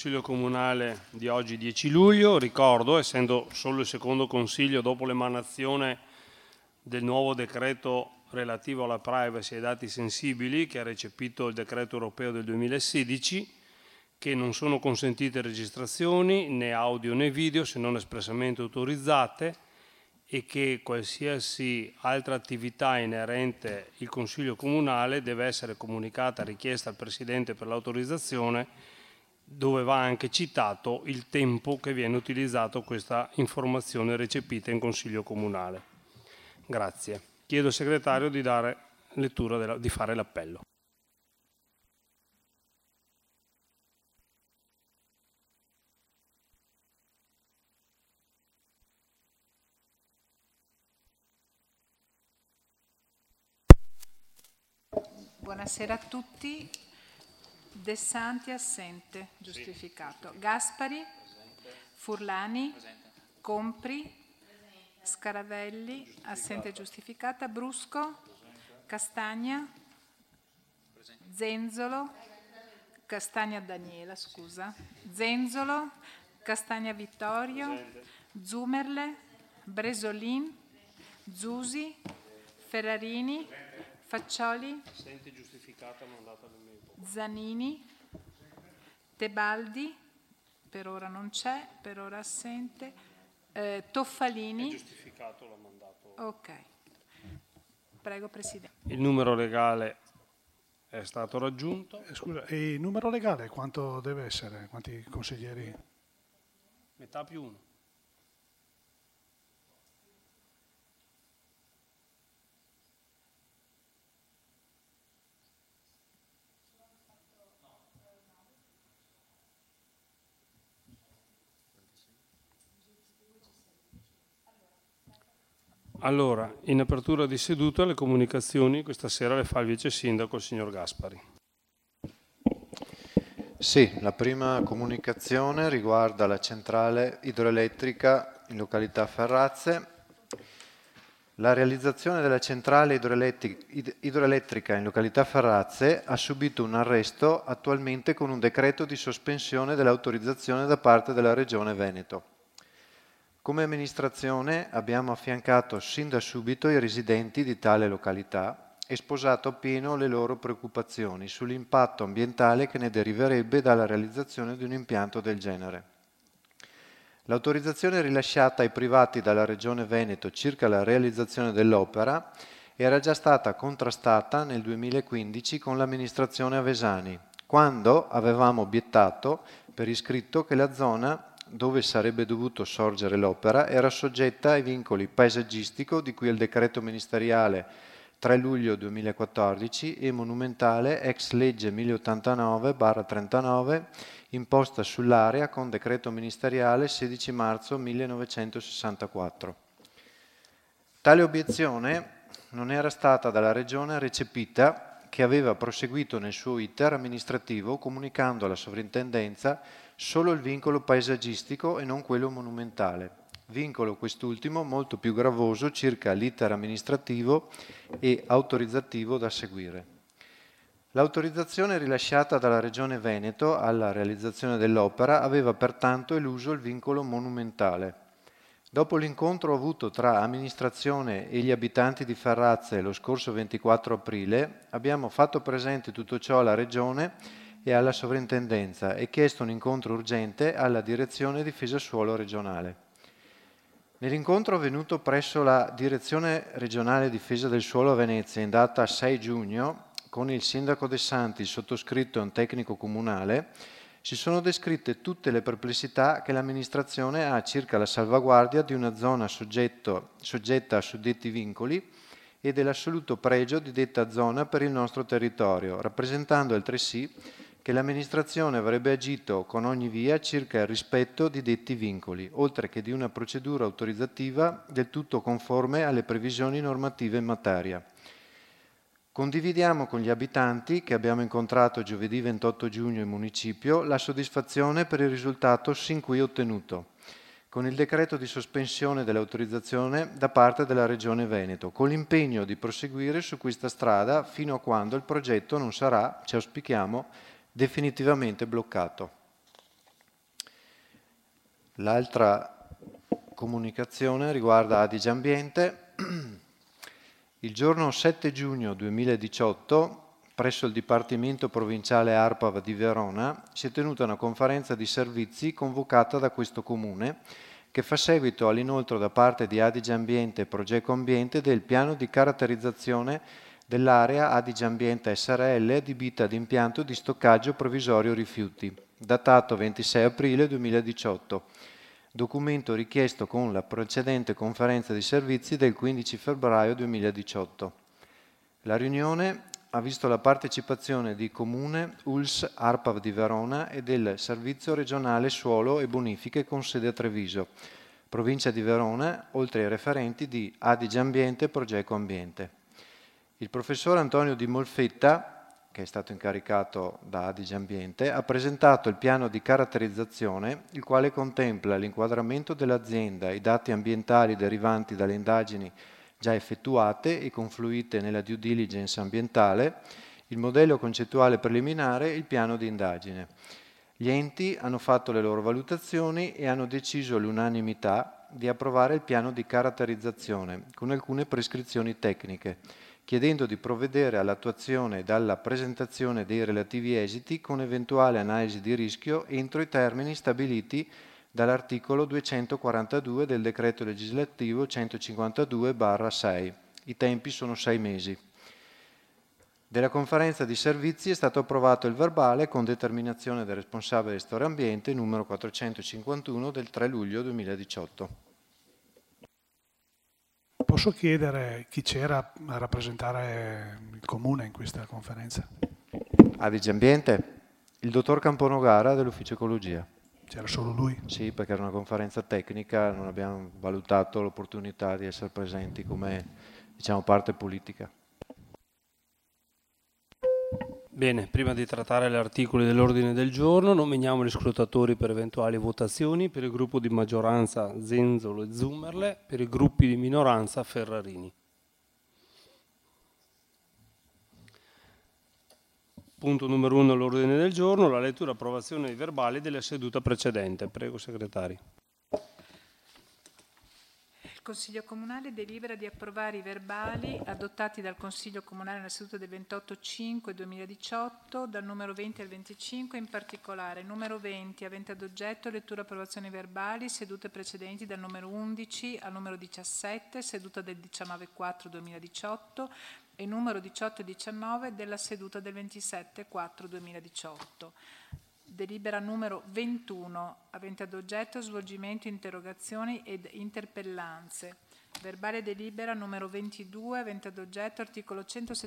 Consiglio Comunale di oggi 10 luglio. Ricordo, essendo solo il secondo Consiglio dopo l'emanazione del nuovo decreto relativo alla privacy e ai dati sensibili, che ha recepito il decreto europeo del 2016, che non sono consentite registrazioni né audio né video se non espressamente autorizzate, e che qualsiasi altra attività inerente il Consiglio Comunale deve essere comunicata a richiesta al Presidente per l'autorizzazione, dove va anche citato il tempo che viene utilizzato questa informazione recepita in Consiglio Comunale. Grazie. Chiedo al Segretario di dare lettura di fare l'appello. Buonasera a tutti. De Santi assente, giustificato. Gaspari, Furlani, Compri, Scaravelli, assente giustificata. Brusco, Castagna, Zenzolo, Castagna Daniela, scusa. Zenzolo, Castagna Vittorio, Zumerle, Bresolin, Zusi, Ferrarini, Faccioli, Assente giustificata, mandata all'email. Zanini, Tebaldi, per ora non c'è, per ora assente, Toffalini. È giustificato, l'ha mandato. Ok. Prego, Presidente. Il numero legale è stato raggiunto. Scusa, e il numero legale quanto deve essere? Quanti consiglieri? Metà più uno. Allora, in apertura di seduta le comunicazioni questa sera le fa il Vice Sindaco, il signor Gaspari. Sì, la prima comunicazione riguarda la centrale idroelettrica in località Ferrazze. La realizzazione della centrale idroelettrica in località Ferrazze ha subito un arresto attualmente con un decreto di sospensione dell'autorizzazione da parte della Regione Veneto. Come amministrazione abbiamo affiancato sin da subito i residenti di tale località e sposato appieno le loro preoccupazioni sull'impatto ambientale che ne deriverebbe dalla realizzazione di un impianto del genere. L'autorizzazione rilasciata ai privati dalla Regione Veneto circa la realizzazione dell'opera era già stata contrastata nel 2015 con l'amministrazione Avesani, quando avevamo obiettato per iscritto che la zona dove sarebbe dovuto sorgere l'opera era soggetta ai vincoli paesaggistico di cui il decreto ministeriale 3 luglio 2014 e monumentale ex legge 1089/39 imposta sull'area con decreto ministeriale 16 marzo 1964. Tale obiezione non era stata dalla Regione recepita, che aveva proseguito nel suo iter amministrativo comunicando alla sovrintendenza solo il vincolo paesaggistico e non quello monumentale, vincolo quest'ultimo molto più gravoso circa l'iter amministrativo e autorizzativo da seguire. L'autorizzazione rilasciata dalla Regione Veneto alla realizzazione dell'opera aveva pertanto eluso il vincolo monumentale. Dopo l'incontro avuto tra amministrazione e gli abitanti di Ferrazze lo scorso 24 aprile, abbiamo fatto presente tutto ciò alla Regione e alla sovrintendenza e chiesto un incontro urgente alla Direzione Difesa Suolo regionale. Nell'incontro avvenuto presso la Direzione Regionale Difesa del Suolo a Venezia in data 6 giugno, con il sindaco De Santi, il sottoscritto e un tecnico comunale, si sono descritte tutte le perplessità che l'amministrazione ha circa la salvaguardia di una zona soggetta a suddetti vincoli e dell'assoluto pregio di detta zona per il nostro territorio, rappresentando altresì che l'amministrazione avrebbe agito con ogni via circa il rispetto di detti vincoli, oltre che di una procedura autorizzativa del tutto conforme alle previsioni normative in materia. Condividiamo con gli abitanti, che abbiamo incontrato giovedì 28 giugno in municipio, la soddisfazione per il risultato sin qui ottenuto, con il decreto di sospensione dell'autorizzazione da parte della Regione Veneto, con l'impegno di proseguire su questa strada fino a quando il progetto non sarà, ci auspichiamo, definitivamente bloccato. L'altra comunicazione riguarda Adige Ambiente. Il giorno 7 giugno 2018, presso il Dipartimento Provinciale ARPAV di Verona, si è tenuta una conferenza di servizi convocata da questo Comune, che fa seguito all'inoltro da parte di Adige Ambiente e Progeco Ambiente del piano di caratterizzazione dell'area Adige Ambiente SRL adibita ad impianto di stoccaggio provvisorio rifiuti, datato 26 aprile 2018, documento richiesto con la precedente conferenza di servizi del 15 febbraio 2018. La riunione ha visto la partecipazione di Comune, ULS, ARPAV di Verona e del Servizio Regionale Suolo e Bonifiche con sede a Treviso, provincia di Verona, oltre ai referenti di Adige Ambiente e Progeco Ambiente. Il professor Antonio Di Molfetta, che è stato incaricato da Adige Ambiente, ha presentato il piano di caratterizzazione, il quale contempla l'inquadramento dell'azienda, i dati ambientali derivanti dalle indagini già effettuate e confluite nella due diligence ambientale, il modello concettuale preliminare e il piano di indagine. Gli enti hanno fatto le loro valutazioni e hanno deciso all'unanimità di approvare il piano di caratterizzazione con alcune prescrizioni tecniche, chiedendo di provvedere all'attuazione e alla presentazione dei relativi esiti con eventuale analisi di rischio entro i termini stabiliti dall'articolo 242 del decreto legislativo 152/6. I tempi sono 6 mesi. Della conferenza di servizi è stato approvato il verbale con determinazione del responsabile di Storia Ambiente numero 451 del 3 luglio 2018. Posso chiedere chi c'era a rappresentare il Comune in questa conferenza? Adige Ambiente, il dottor Camponogara dell'Ufficio Ecologia. C'era solo lui? Sì, perché era una conferenza tecnica, non abbiamo valutato l'opportunità di essere presenti come, diciamo, parte politica. Bene, prima di trattare gli articoli dell'ordine del giorno, nominiamo gli scrutatori per eventuali votazioni. Per il gruppo di maggioranza Zenzolo e Zummerle, per i gruppi di minoranza Ferrarini. Punto numero 1 all'ordine del giorno, la lettura e approvazione dei verbali della seduta precedente. Prego, segretario. Il Consiglio Comunale delibera di approvare i verbali adottati dal Consiglio Comunale nella seduta del 28/5/2018, dal numero 20 al 25, in particolare numero 20, avente ad oggetto lettura e approvazione verbali, sedute precedenti dal numero 11 al numero 17, seduta del 19/4/2018, e numero 18 e 19 della seduta del 27/4/2018. Delibera numero 21, avente ad oggetto svolgimento interrogazioni ed interpellanze. Verbale delibera numero 22, avente ad oggetto articolo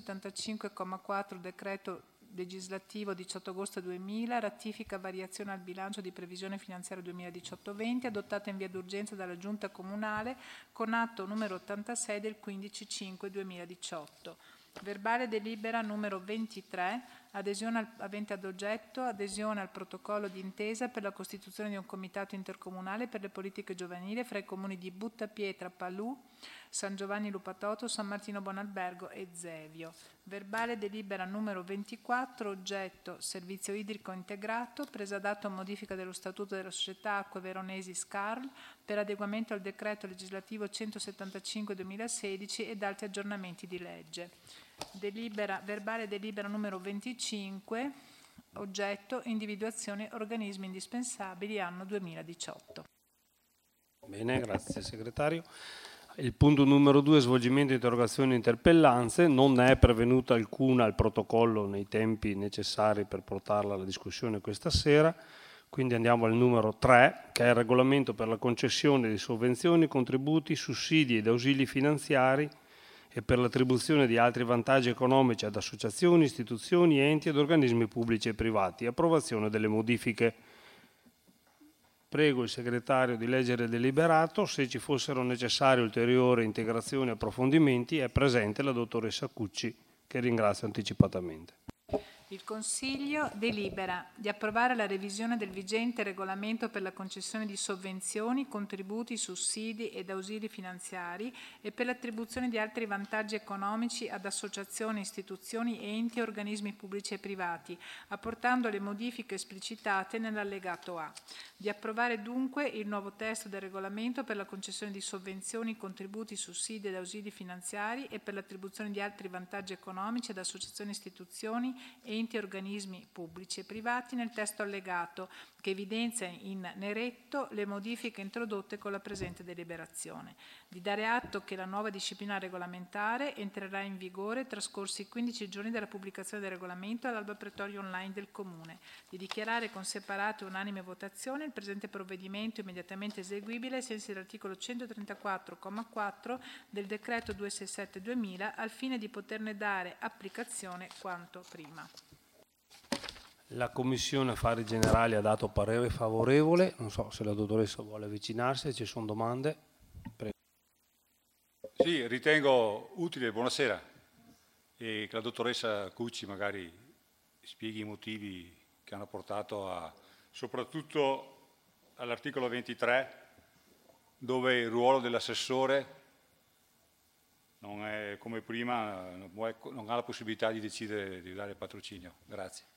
175,4 decreto legislativo 18 agosto 2000, ratifica variazione al bilancio di previsione finanziaria 2018-20, adottata in via d'urgenza dalla Giunta Comunale con atto numero 86 del 15/5/2018. Verbale delibera numero 23, avente ad oggetto adesione al protocollo d'intesa per la costituzione di un comitato intercomunale per le politiche giovanili fra i comuni di Buttapietra, Palù, San Giovanni Lupatoto, San Martino Buonalbergo e Zevio. Verbale delibera numero 24, oggetto servizio idrico integrato, presa d'atto a modifica dello statuto della società Acque Veronesi SCARL per adeguamento al decreto legislativo 175/2016 ed altri aggiornamenti di legge. Verbale delibera numero 25, oggetto individuazione organismi indispensabili anno 2018. Bene, grazie segretario. Il punto numero 2, svolgimento di interrogazioni e interpellanze. Non ne è pervenuta alcuna al protocollo nei tempi necessari per portarla alla discussione questa sera. Quindi andiamo al numero 3, che è il regolamento per la concessione di sovvenzioni, contributi, sussidi ed ausili finanziari e per l'attribuzione di altri vantaggi economici ad associazioni, istituzioni, enti ed organismi pubblici e privati. Approvazione delle modifiche. Prego il segretario di leggere il deliberato. Se ci fossero necessari ulteriori integrazioni e approfondimenti, è presente la dottoressa Cucci, che ringrazio anticipatamente. Il Consiglio delibera di approvare la revisione del vigente regolamento per la concessione di sovvenzioni, contributi, sussidi ed ausili finanziari e per l'attribuzione di altri vantaggi economici ad associazioni, istituzioni, enti e organismi pubblici e privati, apportando le modifiche esplicitate nell'allegato A. Di approvare dunque il nuovo testo del regolamento per la concessione di sovvenzioni, contributi, sussidi ed ausili finanziari e per l'attribuzione di altri vantaggi economici ad associazioni, istituzioni, enti e organismi pubblici e privati nel testo allegato, che evidenzia in neretto le modifiche introdotte con la presente deliberazione. Di dare atto che la nuova disciplina regolamentare entrerà in vigore trascorsi 15 giorni dalla pubblicazione del regolamento all'albo pretorio online del Comune. Di dichiarare con separate e unanime votazione il presente provvedimento immediatamente eseguibile ai sensi dell'articolo 134,4 del decreto 267/2000 al fine di poterne dare applicazione quanto prima. La Commissione Affari Generali ha dato parere favorevole. Non so se la dottoressa vuole avvicinarsi, se ci sono domande. Prego. Sì, ritengo utile, buonasera, e che la dottoressa Cucci magari spieghi i motivi che hanno portato soprattutto all'articolo 23, dove il ruolo dell'assessore non è come prima, non ha la possibilità di decidere di dare il patrocinio. Grazie.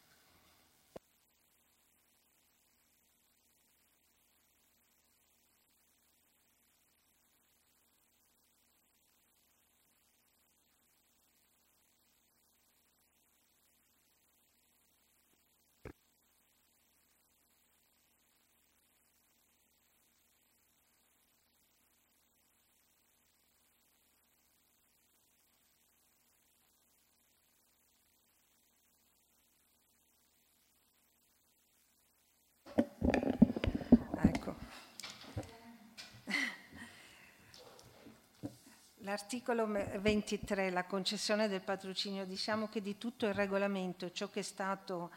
L'articolo 23, la concessione del patrocinio, diciamo che di tutto il regolamento ciò che è stato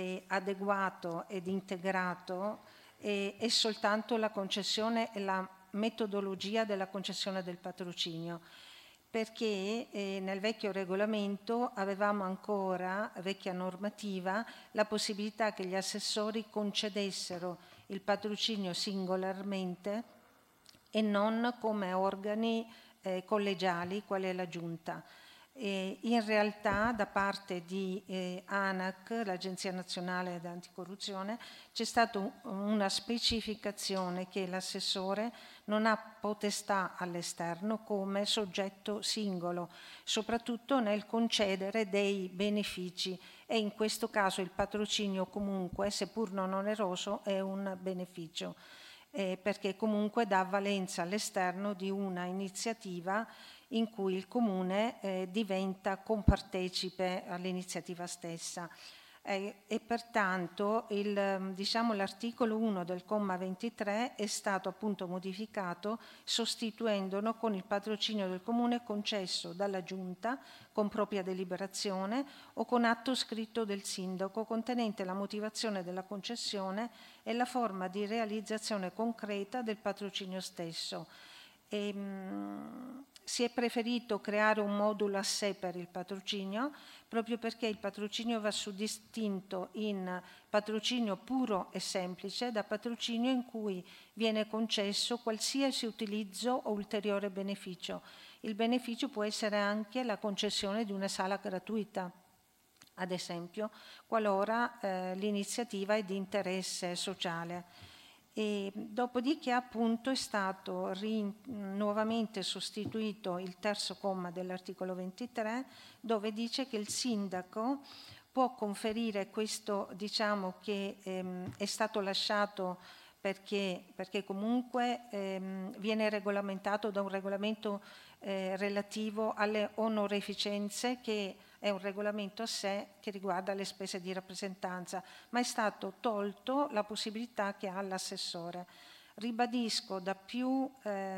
adeguato ed integrato è soltanto la concessione e la metodologia della concessione del patrocinio, perché nel vecchio regolamento avevamo ancora, vecchia normativa, la possibilità che gli assessori concedessero il patrocinio singolarmente e non come organi collegiali, qual è la Giunta. In realtà da parte di ANAC, l'Agenzia Nazionale d'Anticorruzione, c'è stata una specificazione che l'assessore non ha potestà all'esterno come soggetto singolo, soprattutto nel concedere dei benefici, e in questo caso il patrocinio comunque, seppur non oneroso, è un beneficio. Perché comunque dà valenza all'esterno di una iniziativa in cui il Comune diventa compartecipe all'iniziativa stessa. E pertanto l'articolo 1 del comma 23 è stato appunto modificato sostituendolo con il patrocinio del Comune concesso dalla Giunta con propria deliberazione o con atto scritto del sindaco contenente la motivazione della concessione e la forma di realizzazione concreta del patrocinio stesso. Si è preferito creare un modulo a sé per il patrocinio, proprio perché il patrocinio va suddistinto in patrocinio puro e semplice da patrocinio in cui viene concesso qualsiasi utilizzo o ulteriore beneficio. Il beneficio può essere anche la concessione di una sala gratuita, ad esempio, qualora l'iniziativa è di interesse sociale. E dopodiché appunto è stato nuovamente sostituito il terzo comma dell'articolo 23, dove dice che il sindaco può conferire questo, diciamo che è stato lasciato perché comunque viene regolamentato da un regolamento relativo alle onorificenze, che è un regolamento a sé che riguarda le spese di rappresentanza, ma è stato tolto la possibilità che ha l'assessore. Ribadisco da più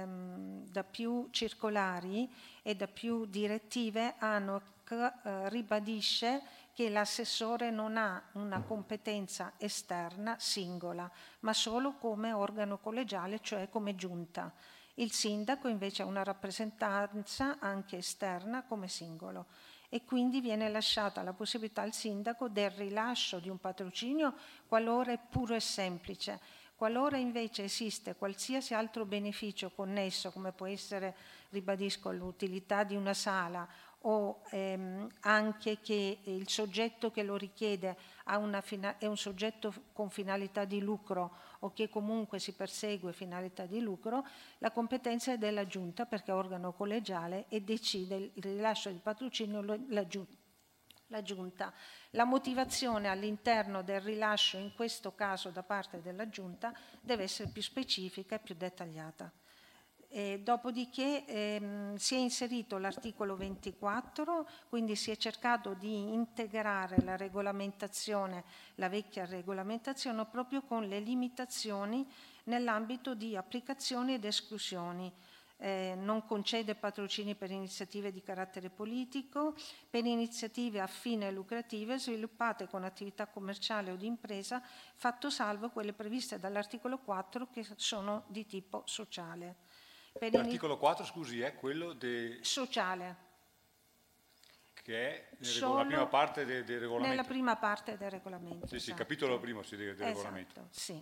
circolari e da più direttive ANAC ribadisce che l'assessore non ha una competenza esterna singola, ma solo come organo collegiale, cioè come giunta. Il sindaco invece ha una rappresentanza anche esterna come singolo. e quindi viene lasciata la possibilità al sindaco del rilascio di un patrocinio qualora è puro e semplice. Qualora invece esiste qualsiasi altro beneficio connesso, come può essere, ribadisco, l'utilità di una sala o anche che il soggetto che lo richiede è un soggetto con finalità di lucro o che comunque si persegue finalità di lucro, la competenza è della Giunta, perché è organo collegiale e decide il rilascio del patrocinio la Giunta. La motivazione all'interno del rilascio, in questo caso da parte della Giunta, deve essere più specifica e più dettagliata. Dopodiché si è inserito l'articolo 24, quindi si è cercato di integrare la regolamentazione, la vecchia regolamentazione, proprio con le limitazioni nell'ambito di applicazioni ed esclusioni. Non concede patrocini per iniziative di carattere politico, per iniziative a fine lucrative sviluppate con attività commerciale o di impresa, fatto salvo quelle previste dall'articolo 4 che sono di tipo sociale. L'articolo 4, scusi, è quello sociale, che è nella prima parte del regolamento. Nella prima parte del regolamento. Sì, esatto. Capitolo primo del regolamento. Sì.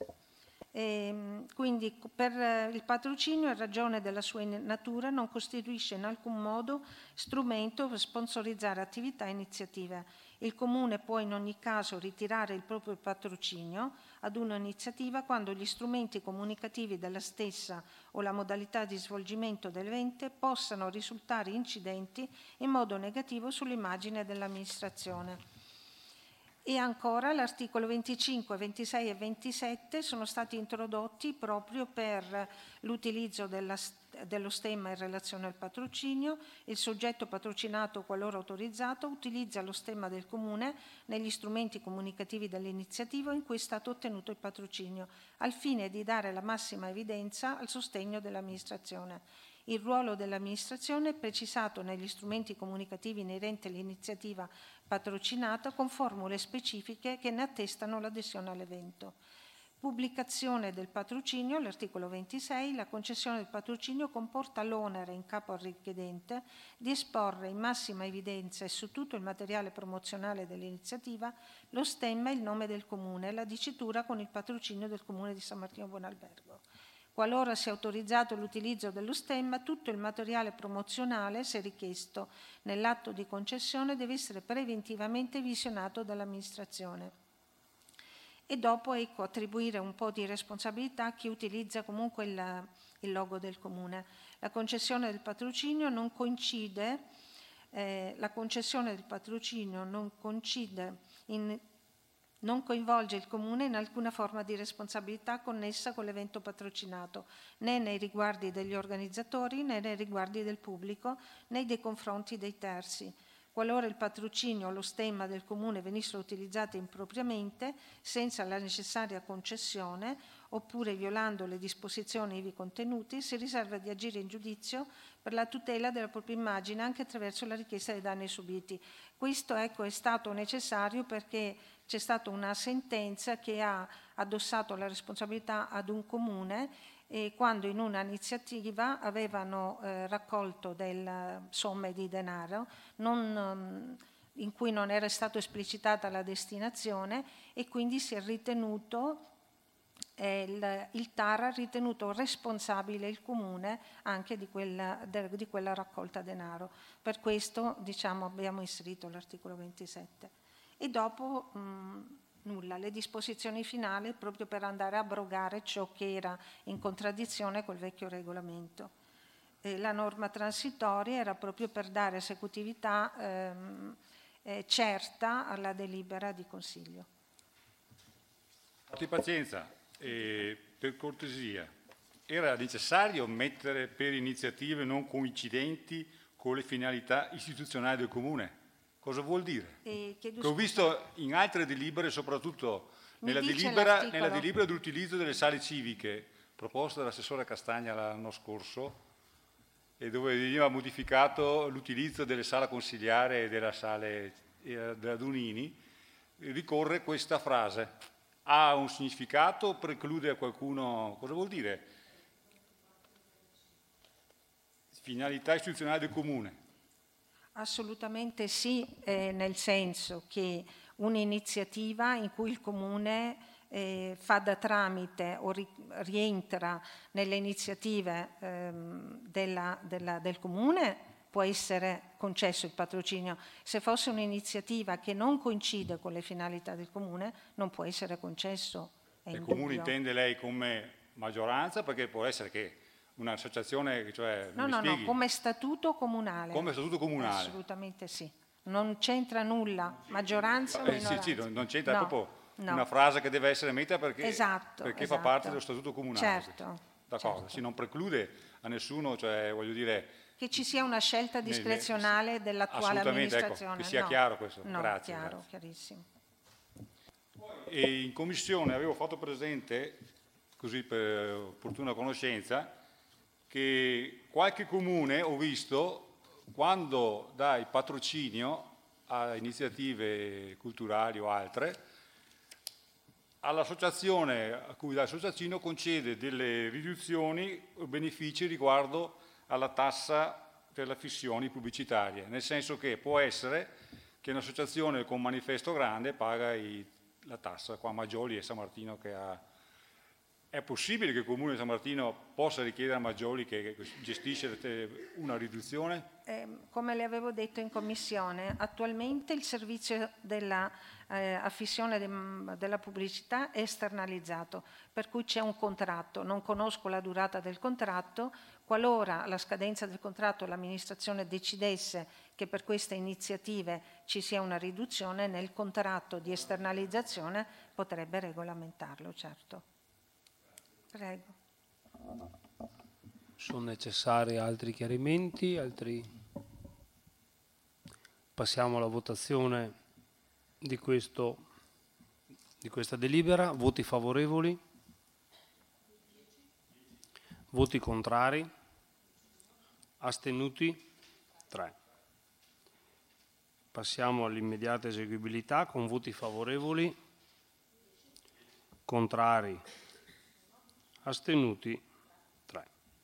Quindi per il patrocinio, in ragione della sua natura, non costituisce in alcun modo strumento per sponsorizzare attività e iniziative. Il Comune può in ogni caso ritirare il proprio patrocinio ad un'iniziativa quando gli strumenti comunicativi della stessa o la modalità di svolgimento dell'evento possano risultare incidenti in modo negativo sull'immagine dell'amministrazione. E ancora l'articolo 25, 26 e 27 sono stati introdotti proprio per l'utilizzo dello stemma in relazione al patrocinio. Il soggetto patrocinato, qualora autorizzato, utilizza lo stemma del Comune negli strumenti comunicativi dell'iniziativa in cui è stato ottenuto il patrocinio, al fine di dare la massima evidenza al sostegno dell'amministrazione. Il ruolo dell'amministrazione è precisato negli strumenti comunicativi inerenti all'iniziativa patrocinata con formule specifiche che ne attestano l'adesione all'evento. Pubblicazione del patrocinio, l'articolo 26, la concessione del patrocinio comporta l'onere in capo al richiedente di esporre in massima evidenza e su tutto il materiale promozionale dell'iniziativa lo stemma e il nome del Comune e la dicitura con il patrocinio del Comune di San Martino Buonalbergo. Qualora sia autorizzato l'utilizzo dello stemma, tutto il materiale promozionale, se richiesto nell'atto di concessione, deve essere preventivamente visionato dall'amministrazione. E dopo, attribuire un po' di responsabilità a chi utilizza comunque il logo del Comune. La concessione del patrocinio non coincide non coinvolge il Comune in alcuna forma di responsabilità connessa con l'evento patrocinato, né nei riguardi degli organizzatori, né nei riguardi del pubblico, né nei confronti dei terzi. Qualora il patrocinio o lo stemma del Comune venissero utilizzati impropriamente, senza la necessaria concessione, oppure violando le disposizioni ivi contenute, si riserva di agire in giudizio per la tutela della propria immagine anche attraverso la richiesta dei danni subiti. Questo è stato necessario perché c'è stata una sentenza che ha addossato la responsabilità ad un comune quando in una iniziativa avevano raccolto delle somme di denaro in cui non era stato esplicitata la destinazione e quindi si è ritenuto il TAR ha ritenuto responsabile il Comune anche di quella raccolta denaro. Per questo abbiamo inserito l'articolo 27. E dopo le disposizioni finali proprio per andare a abrogare ciò che era in contraddizione col vecchio regolamento. La norma transitoria era proprio per dare esecutività certa alla delibera di Consiglio. Abbi pazienza. Per cortesia, era necessario mettere per iniziative non coincidenti con le finalità istituzionali del Comune? Cosa vuol dire? Che ho visto in altre delibere, soprattutto nella delibera dell'utilizzo delle sale civiche proposta dall'assessore Castagna l'anno scorso, e dove veniva modificato l'utilizzo delle sale consigliare e della sale della Dunini, ricorre questa frase. Ha un significato? Preclude a qualcuno? Cosa vuol dire? Finalità istituzionale del Comune. Assolutamente sì, nel senso che un'iniziativa in cui il Comune fa da tramite o rientra nelle iniziative del Comune può essere concesso il patrocinio. Se fosse un'iniziativa che non coincide con le finalità del Comune non può essere concesso. Il Comune intende lei come maggioranza, perché può essere che un'associazione, cioè, no, come statuto comunale. Come statuto comunale. Assolutamente sì. Non c'entra nulla, maggioranza o minoranza. Sì, non c'entra, proprio una frase che deve essere messa perché fa parte dello statuto comunale. Certo. D'accordo, certo. sì, non preclude a nessuno, cioè voglio dire... Che ci sia una scelta discrezionale dell'attuale amministrazione. Ecco, che sia chiaro questo. No, grazie. Chiarissimo. E in commissione avevo fatto presente, così per opportuna conoscenza, che qualche comune, ho visto, quando dà il patrocinio a iniziative culturali o altre, all'associazione a cui dà il patrocinio concede delle riduzioni o benefici riguardo alla tassa per le affissioni pubblicitarie, nel senso che può essere che un'associazione con manifesto grande paga la tassa, qua Maggioli e San Martino che ha... È possibile che il Comune di San Martino possa richiedere a Maggioli che gestisce una riduzione? Come le avevo detto in commissione, attualmente il servizio della affissione della pubblicità è esternalizzato, per cui c'è un contratto. Non conosco la durata del contratto. Qualora alla scadenza del contratto l'amministrazione decidesse che per queste iniziative ci sia una riduzione, nel contratto di esternalizzazione potrebbe regolamentarlo, certo. Prego. Sono necessari altri chiarimenti? Passiamo alla votazione di questa delibera. Voti favorevoli? Voti contrari? Astenuti? 3. Passiamo all'immediata eseguibilità con voti favorevoli, contrari, astenuti 3.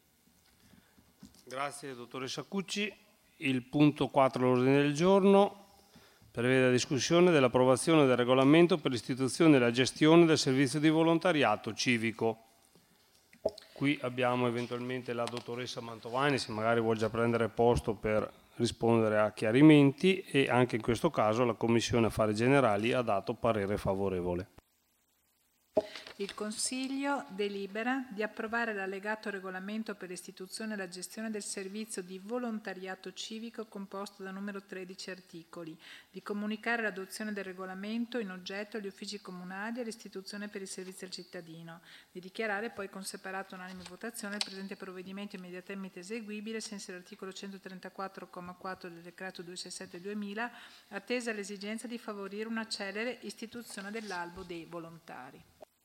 Grazie dottoressa Cucci. Il punto 4 all'ordine del giorno prevede la discussione dell'approvazione del regolamento per l'istituzione e la gestione del servizio di volontariato civico. Qui abbiamo eventualmente la dottoressa Mantovani, se magari vuole già prendere posto per rispondere a chiarimenti, e anche in questo caso la Commissione Affari Generali ha dato parere favorevole. Il Consiglio delibera di approvare l'allegato regolamento per l'istituzione e la gestione del servizio di volontariato civico composto da numero 13 articoli, di comunicare l'adozione del regolamento in oggetto agli uffici comunali e all'istituzione per il servizio al cittadino, di dichiarare poi con separata unanime votazione il presente provvedimento immediatamente eseguibile, senza l'articolo 134,4 del decreto 267/2000, attesa l'esigenza di favorire una celere istituzione dell'albo dei volontari.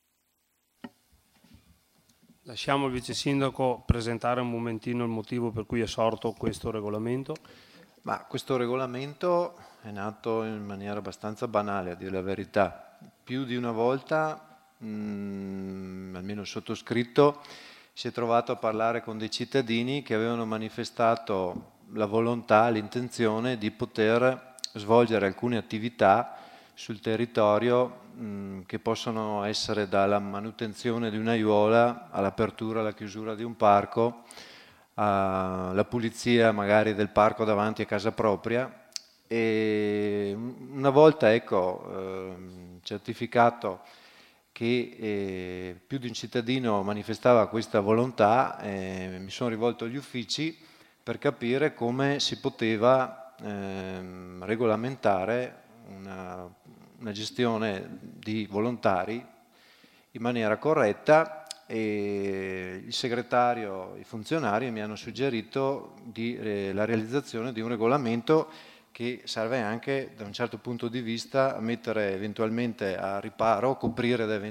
Lasciamo il Vice Sindaco presentare un momentino il motivo per cui è sorto questo regolamento. Ma questo regolamento è nato in maniera abbastanza banale, a dire la verità. Più di una volta, almeno il sottoscritto, si è trovato a parlare con dei cittadini che avevano manifestato la volontà, l'intenzione di poter svolgere alcune attività sul territorio che possono essere dalla manutenzione di un'aiuola all'apertura, alla chiusura di un parco, alla pulizia magari del parco davanti a casa propria. E una volta certificato che più di un cittadino manifestava questa volontà, mi sono rivolto agli uffici per capire come si poteva regolamentare una gestione di volontari in maniera corretta, e il segretario, i funzionari mi hanno suggerito la realizzazione di un regolamento che serve anche da un certo punto di vista a mettere eventualmente a riparo, coprire da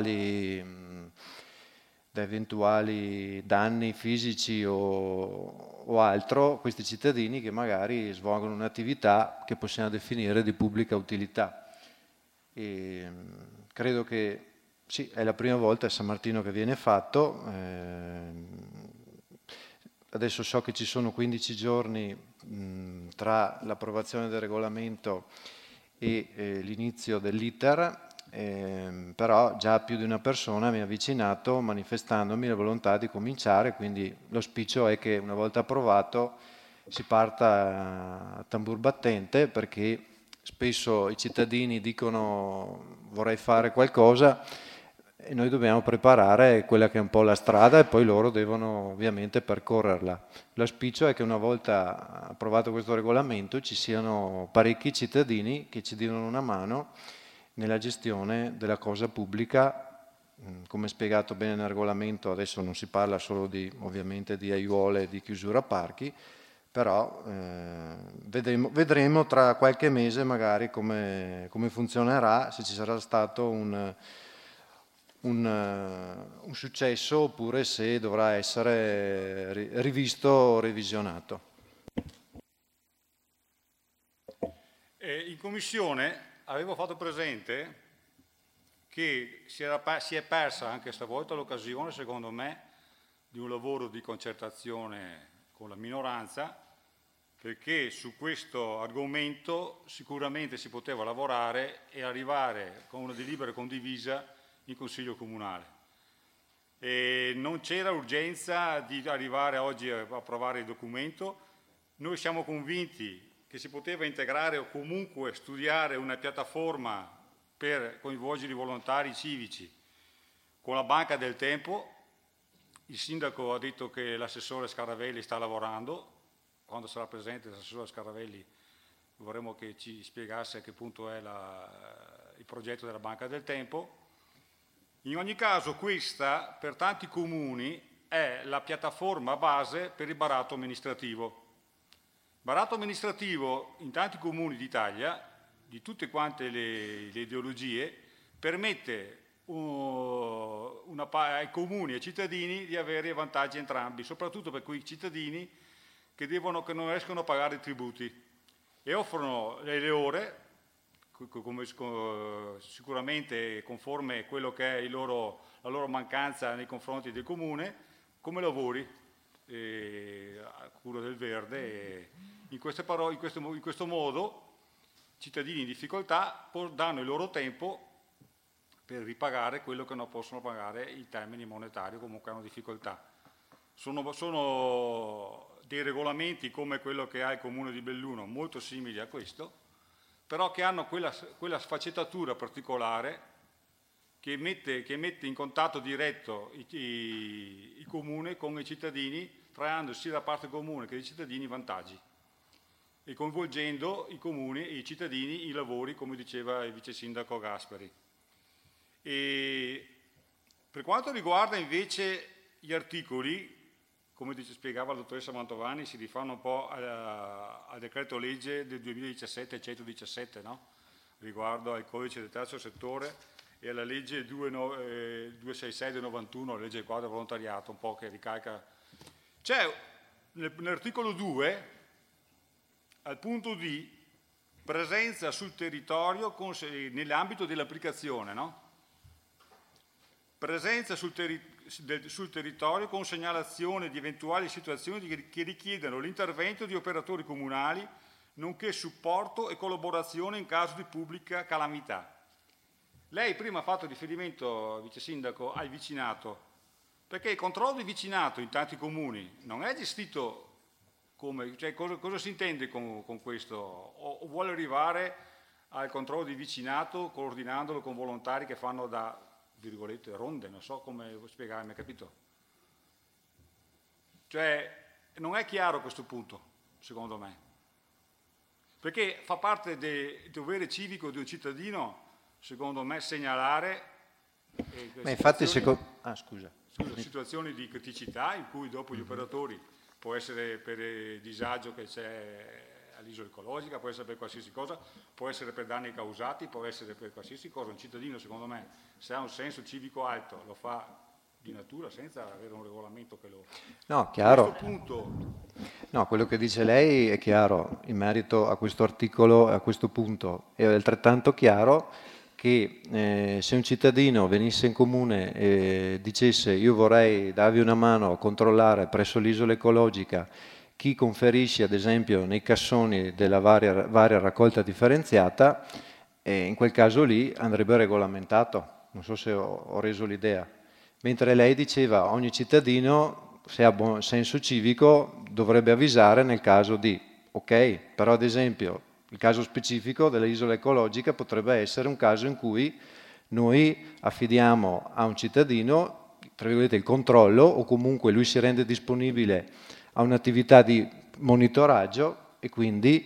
eventuali danni fisici o altro questi cittadini che magari svolgono un'attività che possiamo definire di pubblica utilità. E credo che sì, è la prima volta a San Martino che viene fatto. adesso so che ci sono 15 giorni tra l'approvazione del regolamento e l'inizio dell'iter, però già più di una persona mi ha avvicinato manifestandomi la volontà di cominciare, quindi l'auspicio è che una volta approvato si parta a tambur battente, perché spesso i cittadini dicono vorrei fare qualcosa e noi dobbiamo preparare quella che è un po' la strada e poi loro devono ovviamente percorrerla. L'auspicio è che una volta approvato questo regolamento ci siano parecchi cittadini che ci diano una mano nella gestione della cosa pubblica. Come spiegato bene nel regolamento, adesso non si parla solo ovviamente di aiuole e di chiusura parchi, però vedremo tra qualche mese magari come funzionerà, se ci sarà stato un successo oppure se dovrà essere rivisto o revisionato. In commissione avevo fatto presente che si è persa anche stavolta l'occasione, secondo me, di un lavoro di concertazione con la minoranza, perché su questo argomento sicuramente si poteva lavorare e arrivare con una delibera condivisa in Consiglio Comunale. E non c'era urgenza di arrivare oggi a approvare il documento. Noi siamo convinti che si poteva integrare o comunque studiare una piattaforma per coinvolgere i volontari civici con la Banca del Tempo. Il sindaco ha detto che l'assessore Scaravelli sta lavorando. Quando sarà presente l'assessore Scaravelli vorremmo che ci spiegasse a che punto è il progetto della Banca del Tempo. In ogni caso questa per tanti comuni è la piattaforma base per il baratto amministrativo. Baratto amministrativo in tanti comuni d'Italia, di tutte quante le ideologie, permette ai comuni e ai cittadini di avere vantaggi entrambi, soprattutto per quei cittadini che non riescono a pagare i tributi e offrono le ore, sicuramente conforme a quello che è la loro mancanza nei confronti del comune, come lavori a cura del verde. In questo modo cittadini in difficoltà danno il loro tempo per ripagare quello che non possono pagare in termini monetari, comunque hanno difficoltà. Sono dei regolamenti come quello che ha il Comune di Belluno, molto simili a questo, però che hanno quella sfaccettatura particolare che mette in contatto diretto i comuni con i cittadini, traendo sia da parte comune che dei cittadini vantaggi e coinvolgendo i comuni e i cittadini in lavori, come diceva il vice sindaco Gasperi. E per quanto riguarda invece gli articoli, come spiegava la dottoressa Mantovani, si rifanno un po' al decreto legge del 2017 117, no? Riguardo al codice del terzo settore e alla legge 266 del 91, la legge quadro volontariato, un po' che ricalca. C'è nell'articolo 2, al punto D, presenza sul territorio nell'ambito dell'applicazione, no? Presenza sul territorio con segnalazione di eventuali situazioni che richiedano l'intervento di operatori comunali, nonché supporto e collaborazione in caso di pubblica calamità. Lei prima ha fatto riferimento, vice sindaco, al vicinato, perché il controllo di vicinato in tanti comuni non è gestito come, cioè cosa si intende con questo? O vuole arrivare al controllo di vicinato coordinandolo con volontari che fanno da, virgolette, ronde, non so come spiegarmi, capito? Cioè non è chiaro questo punto, secondo me, perché fa parte del dovere civico di un cittadino, secondo me, segnalare situazioni di criticità in cui dopo gli operatori, può essere per il disagio che c'è all'isola ecologica, può essere per qualsiasi cosa, può essere per danni causati, può essere per qualsiasi cosa. Un cittadino, secondo me, se ha un senso civico alto, lo fa di natura senza avere un regolamento che lo... No, chiaro. A questo punto... No, quello che dice lei è chiaro in merito a questo articolo, a questo punto. È altrettanto chiaro che se un cittadino venisse in comune e dicesse io vorrei darvi una mano a controllare presso l'isola ecologica chi conferisce ad esempio nei cassoni della varia raccolta differenziata, in quel caso lì andrebbe regolamentato, non so se ho reso l'idea. Mentre lei diceva ogni cittadino, se ha buon senso civico, dovrebbe avvisare nel caso di, ok, però ad esempio il caso specifico dell'isola ecologica potrebbe essere un caso in cui noi affidiamo a un cittadino, tra virgolette, il controllo, o comunque lui si rende disponibile a un'attività di monitoraggio e quindi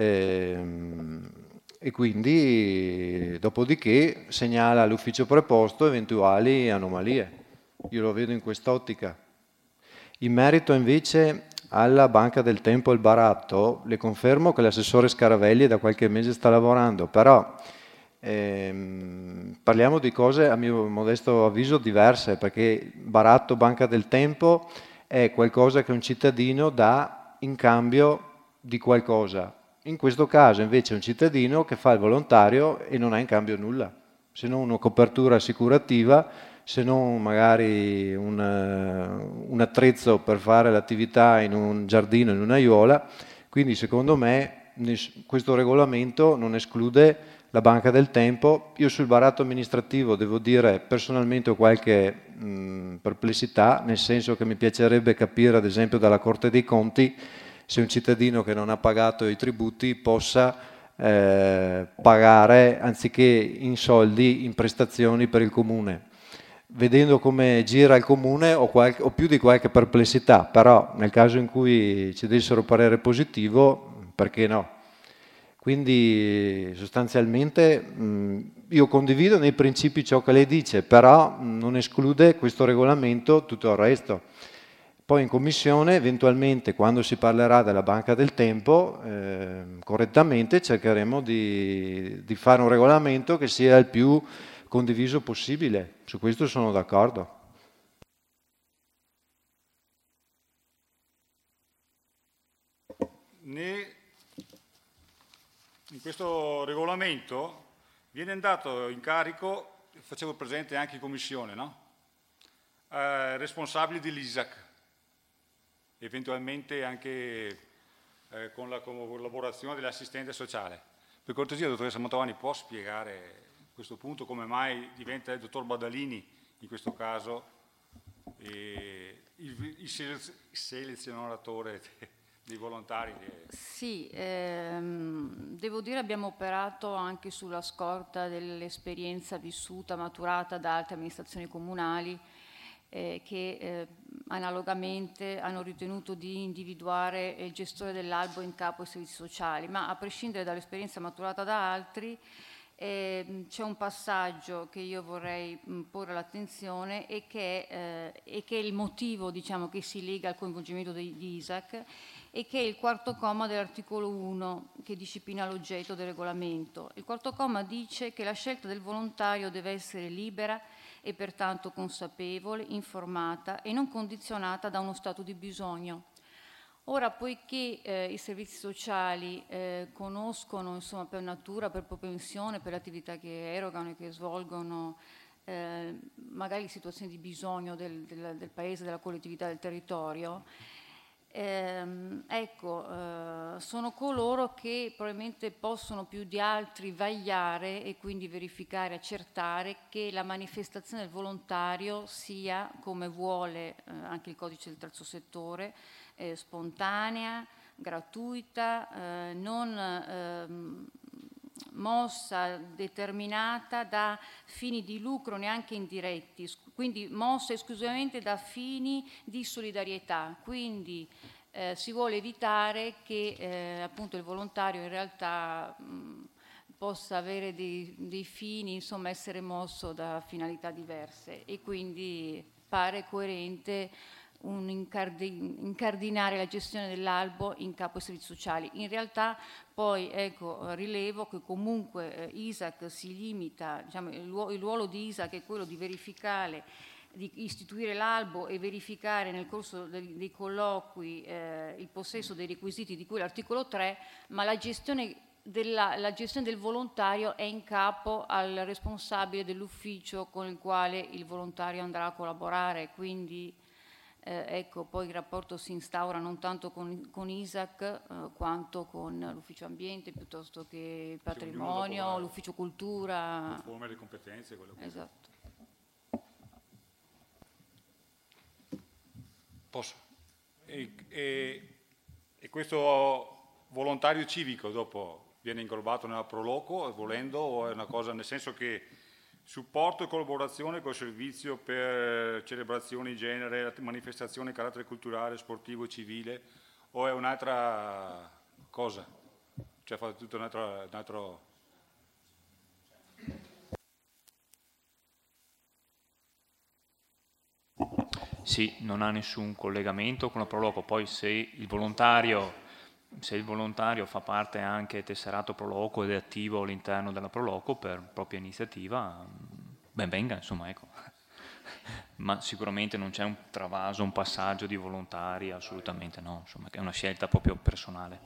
dopodiché segnala all'ufficio preposto eventuali anomalie. Io lo vedo in quest'ottica. In merito invece alla Banca del Tempo e il baratto, le confermo che l'assessore Scaravelli da qualche mese sta lavorando, però parliamo di cose a mio modesto avviso diverse, perché baratto, Banca del Tempo è qualcosa che un cittadino dà in cambio di qualcosa. In questo caso invece è un cittadino che fa il volontario e non ha in cambio nulla, se non una copertura assicurativa, se non magari un attrezzo per fare l'attività in un giardino, in un'aiuola. Quindi secondo me questo regolamento non esclude la Banca del Tempo. Io sul baratto amministrativo devo dire personalmente ho qualche perplessità, nel senso che mi piacerebbe capire ad esempio dalla Corte dei Conti se un cittadino che non ha pagato i tributi possa pagare anziché in soldi in prestazioni per il comune. Vedendo come gira il comune ho più di qualche perplessità, però nel caso in cui ci dessero parere positivo, perché no? Quindi sostanzialmente io condivido nei principi ciò che lei dice, però non esclude questo regolamento tutto il resto. Poi in commissione, eventualmente, quando si parlerà della Banca del Tempo, correttamente cercheremo di fare un regolamento che sia il più condiviso possibile. Su questo sono d'accordo. In questo regolamento viene dato incarico, facevo presente anche in commissione, no? Responsabili dell'ISAC, eventualmente anche con la collaborazione dell'assistente sociale. Per cortesia, dottoressa Mantovani, può spiegare a questo punto come mai diventa il dottor Badalini in questo caso il selezionatore dei volontari? Sì, devo dire abbiamo operato anche sulla scorta dell'esperienza vissuta, maturata da altre amministrazioni comunali che analogamente hanno ritenuto di individuare il gestore dell'albo in capo ai servizi sociali, ma a prescindere dall'esperienza maturata da altri c'è un passaggio che io vorrei porre all'attenzione e che è il motivo, diciamo, che si lega al coinvolgimento di ISAC, e che è il quarto comma dell'articolo 1 che disciplina l'oggetto del regolamento. Il quarto comma dice che la scelta del volontario deve essere libera e pertanto consapevole, informata e non condizionata da uno stato di bisogno. Ora, poiché i servizi sociali conoscono, insomma, per natura, per propensione, per le attività che erogano e che svolgono, magari situazioni di bisogno del paese, della collettività, del territorio, sono coloro che probabilmente possono più di altri vagliare e quindi verificare, accertare che la manifestazione del volontario sia, come vuole anche il codice del terzo settore, spontanea, gratuita, non mossa, determinata da fini di lucro neanche indiretti, quindi mossa esclusivamente da fini di solidarietà. Quindi si vuole evitare che appunto il volontario in realtà possa avere dei fini, insomma essere mosso da finalità diverse, e quindi pare coerente incardinare la gestione dell'albo in capo ai servizi sociali. In realtà poi rilevo che comunque ISAC si limita, diciamo, il ruolo di ISAC è quello di verificare, di istituire l'albo e verificare nel corso dei colloqui il possesso dei requisiti di cui l'articolo 3, ma la gestione la gestione del volontario è in capo al responsabile dell'ufficio con il quale il volontario andrà a collaborare, quindi ecco, poi il rapporto si instaura non tanto con ISAC quanto con l'ufficio ambiente, piuttosto che il patrimonio, l'ufficio cultura. Conforme alle competenze. Quello che esatto. Posso? E questo volontario civico dopo viene inglobato nella Proloco, volendo, o è una cosa nel senso che supporto e collaborazione col servizio per celebrazioni in genere, manifestazioni di carattere culturale, sportivo e civile, o è un'altra cosa? Cioè fa tutto un altro... Sì, non ha nessun collegamento con la Proloco, poi se il volontario fa parte anche tesserato Proloco ed è attivo all'interno della Proloco per propria iniziativa, ben venga, insomma, ecco. Ma sicuramente non c'è un travaso, un passaggio di volontari, assolutamente no, insomma, è una scelta proprio personale.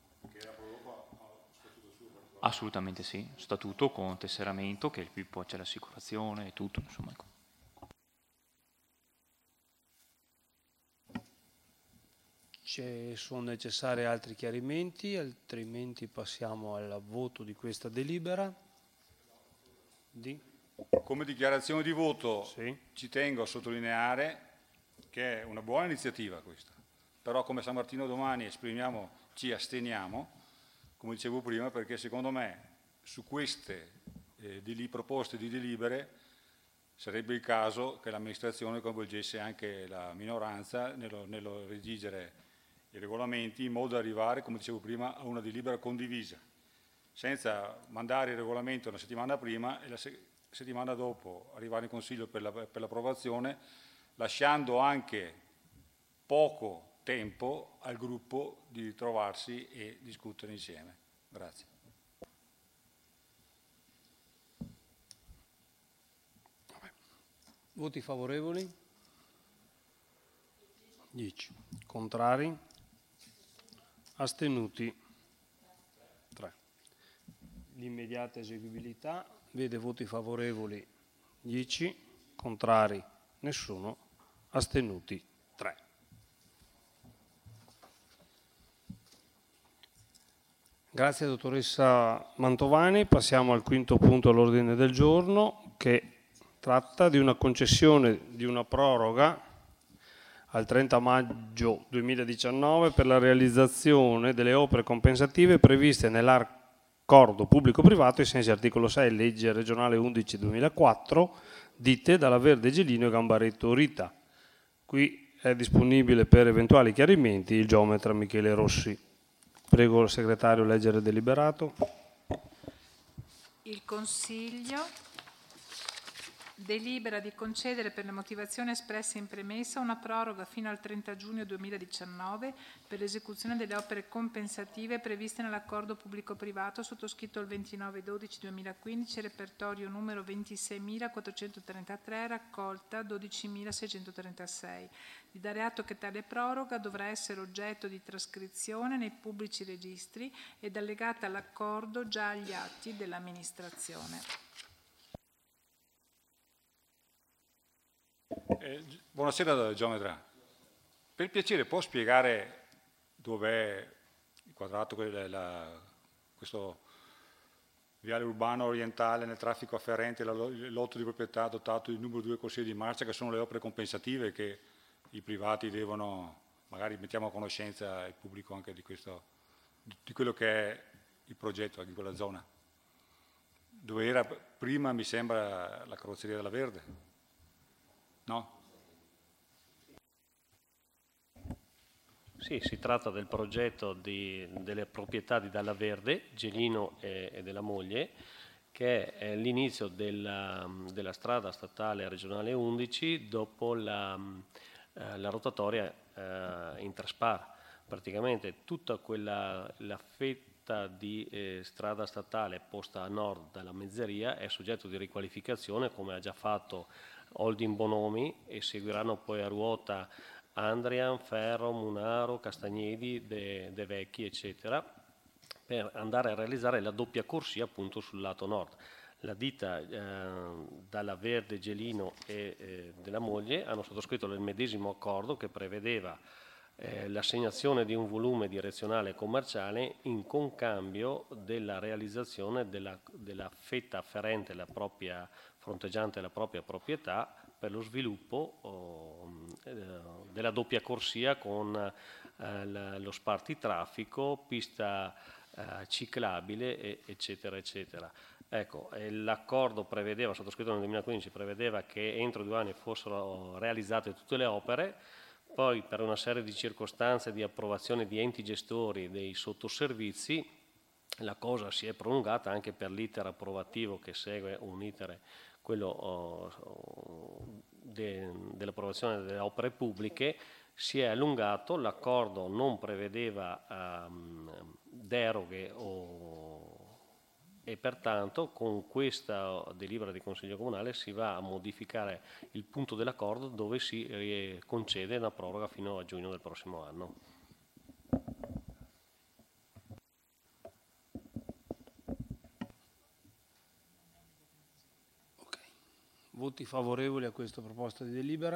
Assolutamente sì, statuto con tesseramento, che poi c'è l'assicurazione e tutto, insomma, ecco. Sono necessari altri chiarimenti, altrimenti passiamo al voto di questa delibera. Come dichiarazione di voto sì. Ci tengo a sottolineare che è una buona iniziativa questa, però come San Martino domani ci asteniamo, come dicevo prima, perché secondo me su queste proposte di delibere sarebbe il caso che l'amministrazione coinvolgesse anche la minoranza nello redigere i regolamenti in modo da arrivare, come dicevo prima, a una delibera condivisa, senza mandare il regolamento una settimana prima e la settimana dopo arrivare in Consiglio per l'approvazione, lasciando anche poco tempo al gruppo di trovarsi e discutere insieme. Grazie. Voti favorevoli? 10. Contrari? Astenuti? 3. L'immediata eseguibilità vede voti favorevoli 10, contrari nessuno, astenuti 3. Grazie dottoressa Mantovani. Passiamo al quinto punto all'ordine del giorno, che tratta di una concessione di una proroga al 30 maggio 2019 per la realizzazione delle opere compensative previste nell'accordo pubblico-privato ai sensi articolo 6 legge regionale 11/2004 dite dalla Verde Gelino e Gambaretto Rita. Qui è disponibile per eventuali chiarimenti il geometra Michele Rossi. Prego il segretario leggere il deliberato. Il Consiglio delibera di concedere per le motivazioni espresse in premessa una proroga fino al 30 giugno 2019 per l'esecuzione delle opere compensative previste nell'accordo pubblico-privato sottoscritto il 29/12/2015, repertorio numero 26.433, raccolta 12.636. Di dare atto che tale proroga dovrà essere oggetto di trascrizione nei pubblici registri ed allegata all'accordo già agli atti dell'amministrazione. Buonasera geometra, per piacere può spiegare dov'è inquadrato questo viale urbano orientale nel traffico afferente il lotto di proprietà dotato di numero 2 consigli di marcia, che sono le opere compensative che i privati devono, magari mettiamo a conoscenza il pubblico anche di quello che è il progetto di quella zona, dove era prima mi sembra la carrozzeria della Verde. No? Sì, si tratta del progetto delle proprietà di Dalla Verde, Gelino e della moglie, che è l'inizio della strada statale regionale 11 dopo la rotatoria Interspar. Praticamente tutta la fetta di strada statale posta a nord dalla mezzeria è soggetto di riqualificazione, come ha già fatto Holding Bonomi, e seguiranno poi a ruota Andrian, Ferro, Munaro, Castagnedi, De Vecchi, eccetera, per andare a realizzare la doppia corsia appunto sul lato nord. La ditta Dalla Verde, Gelino e della Moglie hanno sottoscritto il medesimo accordo che prevedeva l'assegnazione di un volume direzionale commerciale in concambio della realizzazione della fetta afferente fronteggiante la propria proprietà per lo sviluppo della doppia corsia con lo spartitraffico, pista ciclabile, eccetera, eccetera. Ecco, l'accordo prevedeva, sottoscritto nel 2015, prevedeva che entro 2 anni fossero realizzate tutte le opere. Poi per una serie di circostanze di approvazione di enti gestori dei sottoservizi la cosa si è prolungata anche per l'iter approvativo che segue un iter, quello dell'approvazione delle opere pubbliche, si è allungato, l'accordo non prevedeva deroghe e pertanto con questa delibera di Consiglio Comunale si va a modificare il punto dell'accordo dove si concede una proroga fino a giugno del prossimo anno. Okay. Voti favorevoli a questa proposta di delibera?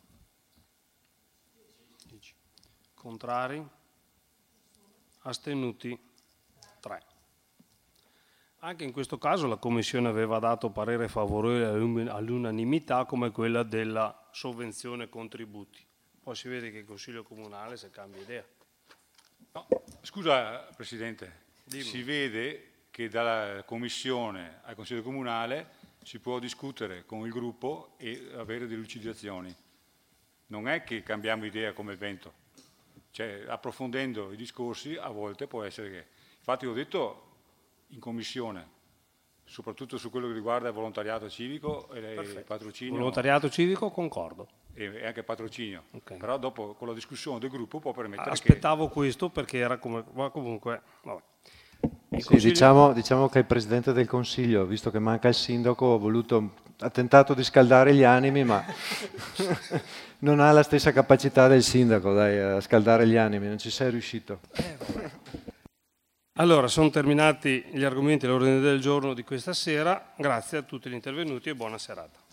10. Contrari? Astenuti? 3. Anche in questo caso la Commissione aveva dato parere favorevole all'unanimità come quella della sovvenzione contributi. Poi si vede che il Consiglio Comunale si cambia idea. No, scusa Presidente, Dimmi. Si vede che dalla Commissione al Consiglio Comunale si può discutere con il gruppo e avere delucidazioni. Non è che cambiamo idea come il vento. Cioè, approfondendo i discorsi a volte può essere che... Infatti ho detto in commissione, soprattutto su quello che riguarda il volontariato civico e il patrocinio. Volontariato civico concordo. E anche patrocinio. Okay. Però dopo con la discussione del gruppo può permettere Aspettavo questo perché era come... comunque... Vabbè. Sì, diciamo che il Presidente del Consiglio, visto che manca il Sindaco, ha tentato di scaldare gli animi, ma non ha la stessa capacità del Sindaco, dai, a scaldare gli animi, non ci sei riuscito. Allora, sono terminati gli argomenti all'ordine del giorno di questa sera. Grazie a tutti gli intervenuti e buona serata.